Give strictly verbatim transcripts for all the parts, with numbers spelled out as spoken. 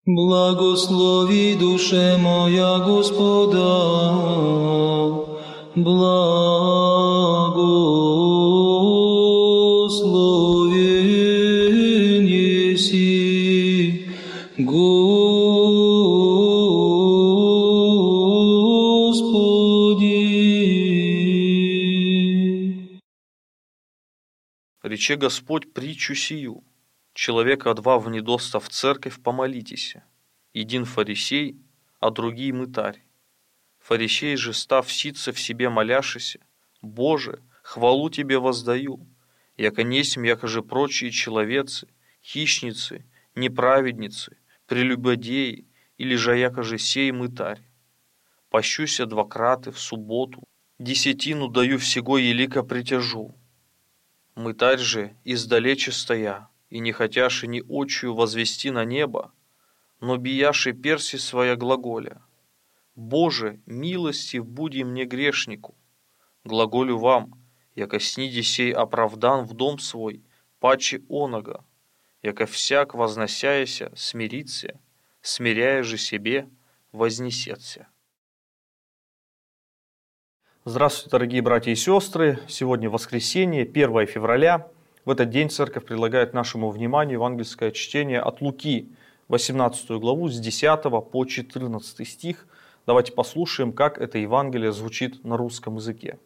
Благослови, душе моя, Господа, благословен еси, Господи. Рече Господь притчу сию: человека два внедоста в церковь помолитесь, един фарисей, а другий мытарь. Фарисей же, став ситься в себе моляшися: Боже, хвалу Тебе воздаю, яко несмь, яко же прочие человецы, хищницы, неправедницы, прелюбодеи, или же яко же сей мытарь. Пощуся двакраты в субботу, десятину даю всего елика притяжу. Мытарь же, издалече стоя, и не хотяши ни очию возвести на небо, но бияши перси своя глаголя: Боже, милостив буди мне грешнику. Глаголю вам, яко сниди сей оправдан в дом свой, паче онога, яко всяк возносяяся смирится, смиряя же себе вознесется. Здравствуйте, дорогие братья и сестры! Сегодня воскресенье, первое февраля. В этот день церковь предлагает нашему вниманию евангельское чтение от Луки, восемнадцатую главу, с десятого по четырнадцатый стих. Давайте послушаем, как это Евангелие звучит на русском языке.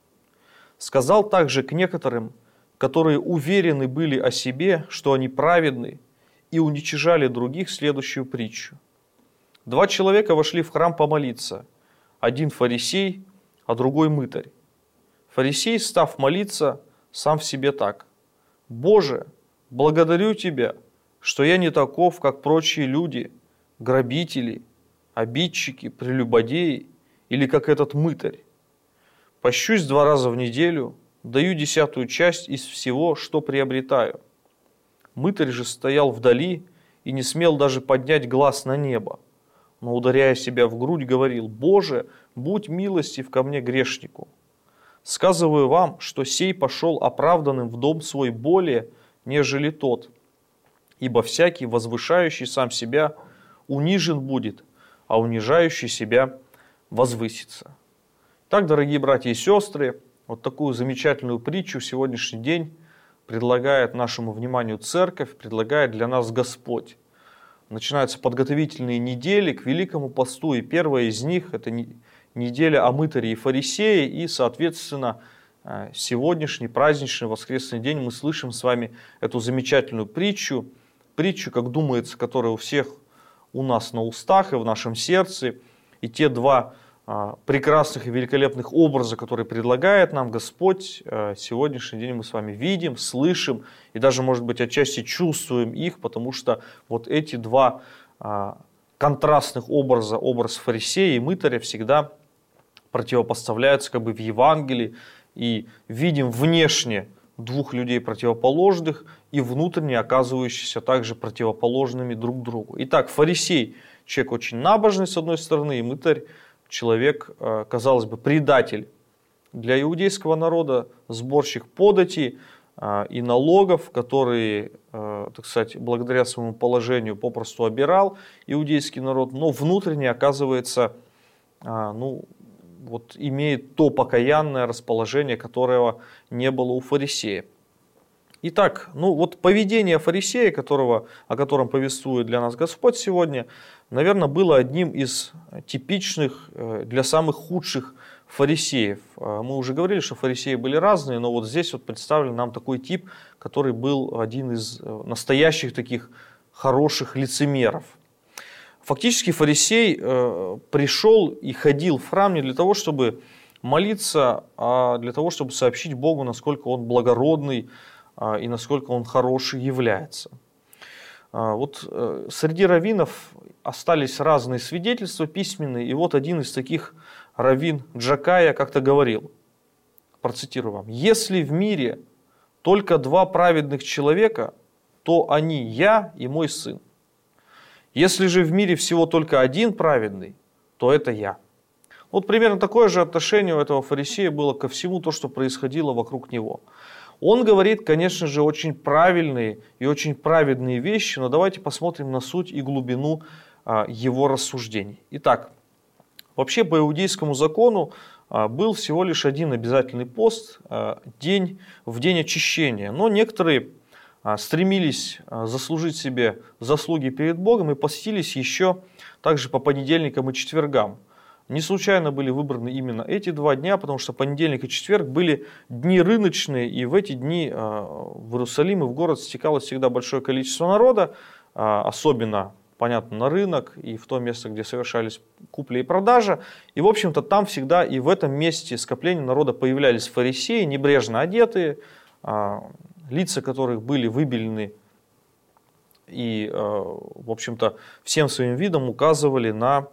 «Сказал также к некоторым, которые уверены были о себе, что они праведны, и уничижали других, следующую притчу. Два человека вошли в храм помолиться, один фарисей, а другой мытарь. Фарисей, став молиться, сам в себе так: «Боже, благодарю Тебя, что я не таков, как прочие люди, грабители, обидчики, прелюбодеи, или как этот мытарь. Пощусь два раза в неделю, даю десятую часть из всего, что приобретаю». Мытарь же стоял вдали и не смел даже поднять глаз на небо, но, ударяя себя в грудь, говорил: «Боже, будь милостив ко мне, грешнику. Сказываю вам, что сей пошел оправданным в дом свой более, нежели тот. Ибо всякий, возвышающий сам себя, унижен будет, а унижающий себя возвысится». Так, дорогие братья и сестры, вот такую замечательную притчу в сегодняшний день предлагает нашему вниманию церковь, предлагает для нас Господь. Начинаются подготовительные недели к Великому посту, и первая из них – это неделя о мытаре и фарисее, и, соответственно, сегодняшний праздничный воскресный день мы слышим с вами эту замечательную притчу, притчу, как думается, которая у всех у нас на устах и в нашем сердце, и те два прекрасных и великолепных образа, которые предлагает нам Господь, сегодняшний день мы с вами видим, слышим и даже, может быть, отчасти чувствуем их, потому что вот эти два контрастных образа, образ фарисея и мытаря, всегда противопоставляются как бы в Евангелии, и видим внешне двух людей противоположных и внутренне оказывающихся также противоположными друг другу. Итак, фарисей – человек очень набожный, с одной стороны, и мытарь – человек, казалось бы, предатель для иудейского народа, сборщик подати и налогов, который, так сказать, благодаря своему положению попросту обирал иудейский народ, но внутренне оказывается, ну, вот, имеет то покаянное расположение, которого не было у фарисея. Итак, ну вот поведение фарисея, которого, о котором повествует для нас Господь сегодня, наверное, было одним из типичных для самых худших фарисеев. Мы уже говорили, что фарисеи были разные, но вот здесь вот представлен нам такой тип, который был один из настоящих таких хороших лицемеров. Фактически фарисей э, пришел и ходил в храм не для того, чтобы молиться, а для того, чтобы сообщить Богу, насколько он благородный э, и насколько он хороший является. Э, вот э, среди раввинов остались разные свидетельства письменные, и вот один из таких раввин Джакая как-то говорил, процитирую вам: «Если в мире только два праведных человека, то они я и мой сын. Если же в мире всего только один праведный, то это я». Вот примерно такое же отношение у этого фарисея было ко всему то, что происходило вокруг него. Он говорит, конечно же, очень правильные и очень праведные вещи, но давайте посмотрим на суть и глубину его рассуждений. Итак, вообще по иудейскому закону был всего лишь один обязательный пост день, в день очищения. Но некоторые стремились заслужить себе заслуги перед Богом и постились еще также по понедельникам и четвергам. Не случайно были выбраны именно эти два дня, потому что понедельник и четверг были дни рыночные, и в эти дни в Иерусалим и в город стекалось всегда большое количество народа, особенно, понятно, на рынок и в то место, где совершались купли и продажа. И, в общем-то, там всегда и в этом месте скопления народа появлялись фарисеи, небрежно одетые, лица которых были выбелены и, в общем-то, всем своим видом указывали на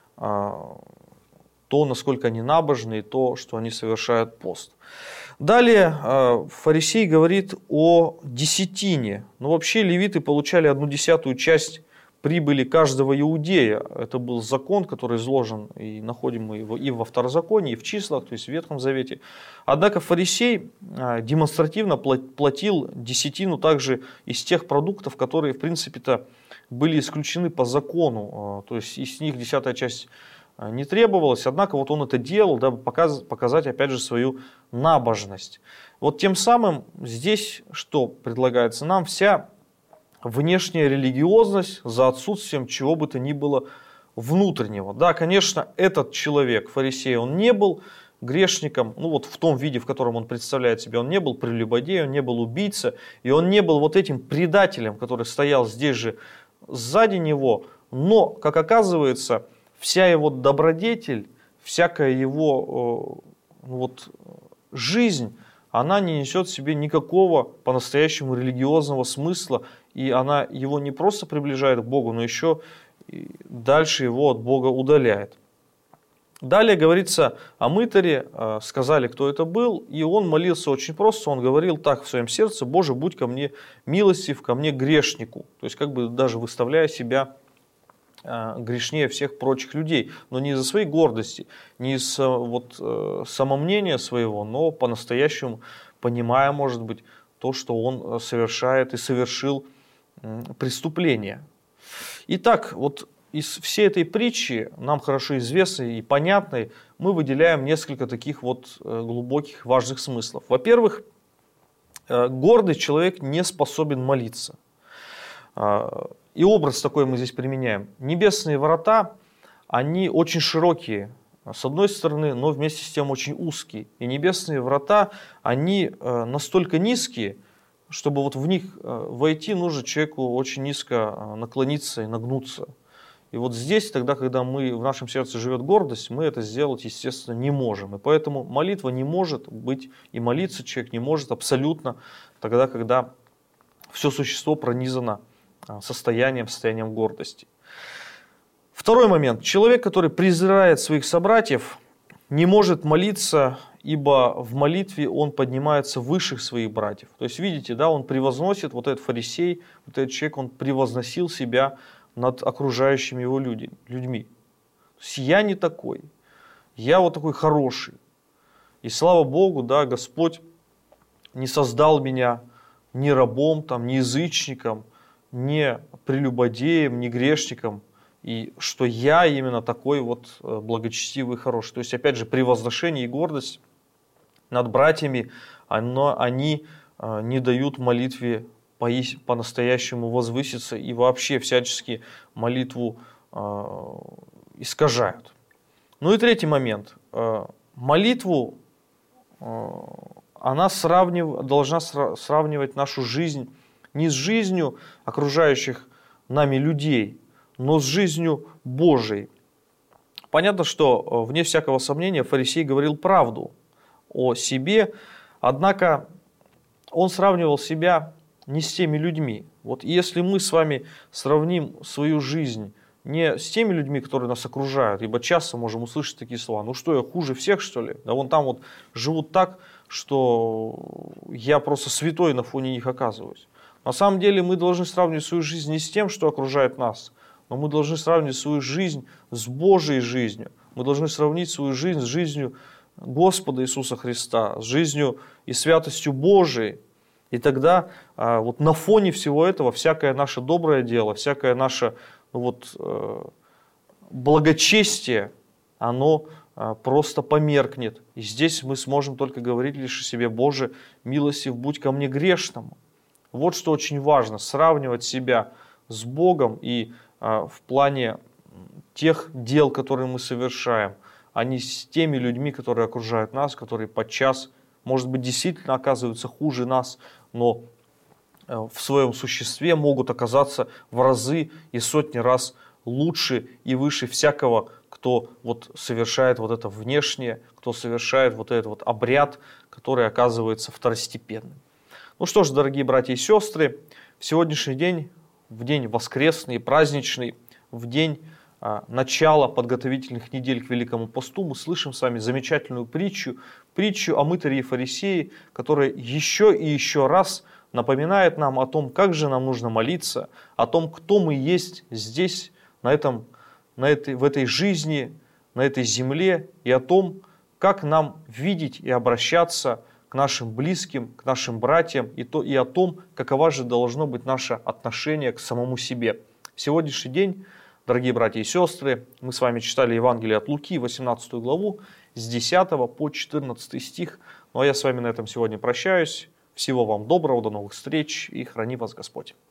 то, насколько они набожны, и то, что они совершают пост. Далее фарисей говорит о десятине. Но вообще левиты получали одну десятую часть прибыли каждого иудея. Это был закон, который изложен, и находим мы его и во Второзаконии, и в числах, то есть в Ветхом Завете. Однако фарисей демонстративно платил десятину также из тех продуктов, которые, в принципе-то, были исключены по закону. То есть из них десятая часть не требовалось, однако вот он это делал, дабы показать, опять же, свою набожность. Вот тем самым здесь что предлагается нам? Вся внешняя религиозность за отсутствием чего бы то ни было внутреннего. Да, конечно, этот человек, фарисей, он не был грешником, ну вот в том виде, в котором он представляет себя, он не был прелюбодеем, он не был убийцей, и он не был вот этим предателем, который стоял здесь же сзади него, но, как оказывается, вся его добродетель, всякая его э, вот, жизнь, она не несет в себе никакого по-настоящему религиозного смысла, и она его не просто приближает к Богу, но еще дальше его от Бога удаляет. Далее говорится о мытаре, э, сказали, кто это был, и он молился очень просто, он говорил так в своем сердце: «Боже, будь ко мне милостив, ко мне грешнику», то есть как бы даже выставляя себя грешнее всех прочих людей, но не из-за своей гордости, не из вот, самомнения своего, но по-настоящему понимая, может быть, то, что он совершает и совершил преступление. Итак, вот из всей этой притчи, нам хорошо известной и понятной, мы выделяем несколько таких вот глубоких, важных смыслов. Во-первых, гордый человек не способен молиться. И образ такой мы здесь применяем. Небесные врата, они очень широкие, с одной стороны, но вместе с тем очень узкие. И небесные врата, они настолько низкие, чтобы вот в них войти, нужно человеку очень низко наклониться и нагнуться. И вот здесь, тогда, когда мы, в нашем сердце живет гордость, мы это сделать, естественно, не можем. И поэтому молитва не может быть, и молиться человек не может абсолютно тогда, когда все существо пронизано состоянием, состоянием гордости. Второй момент. Человек, который презирает своих собратьев, не может молиться, ибо в молитве он поднимается выше своих братьев. То есть, видите, да, он превозносит, вот этот фарисей, вот этот человек, он превозносил себя над окружающими его люди, людьми. То есть, я не такой, я вот такой хороший. И слава Богу, да, Господь не создал меня ни рабом, там, ни язычником, не прелюбодеем, не грешником, и что я именно такой вот благочестивый и хороший. То есть, опять же, превозношение и гордость над братьями, оно, они не дают молитве по-настоящему возвыситься и вообще всячески молитву искажают. Ну и третий момент. Молитву, она сравнив, должна сравнивать нашу жизнь не с жизнью окружающих нами людей, но с жизнью Божией. Понятно, что, вне всякого сомнения, фарисей говорил правду о себе, однако он сравнивал себя не с теми людьми. Вот если мы с вами сравним свою жизнь не с теми людьми, которые нас окружают, ибо часто можем услышать такие слова: ну что, я хуже всех, что ли? Да вон там вот живут так, что я просто святой на фоне них оказываюсь. На самом деле мы должны сравнивать свою жизнь не с тем, что окружает нас, но мы должны сравнивать свою жизнь с Божьей жизнью. Мы должны сравнить свою жизнь с жизнью Господа Иисуса Христа, с жизнью и святостью Божией. И тогда вот на фоне всего этого всякое наше доброе дело, всякое наше ну вот, благочестие, оно просто померкнет. И здесь мы сможем только говорить лишь о себе: Боже, милостив будь ко мне грешному. Вот что очень важно, сравнивать себя с Богом и в плане тех дел, которые мы совершаем, а не с теми людьми, которые окружают нас, которые подчас, может быть, действительно оказываются хуже нас, но в своем существе могут оказаться в разы и сотни раз лучше и выше всякого, кто вот совершает вот это внешнее, кто совершает вот этот вот обряд, который оказывается второстепенным. Ну что ж, дорогие братья и сестры, в сегодняшний день, в день воскресный и праздничный, в день а, начала подготовительных недель к Великому посту, мы слышим с вами замечательную притчу, притчу о мытаре и фарисее, которая еще и еще раз напоминает нам о том, как же нам нужно молиться, о том, кто мы есть здесь, на этом, на этой, в этой жизни, на этой земле, и о том, как нам видеть и обращаться к нашим близким, к нашим братьям, и, то, и о том, какова же должно быть наше отношение к самому себе. В сегодняшний день, дорогие братья и сестры, мы с вами читали Евангелие от Луки, восемнадцатую главу, с десятого по четырнадцатый стих. Ну а я с вами на этом сегодня прощаюсь. Всего вам доброго, до новых встреч и храни вас Господь.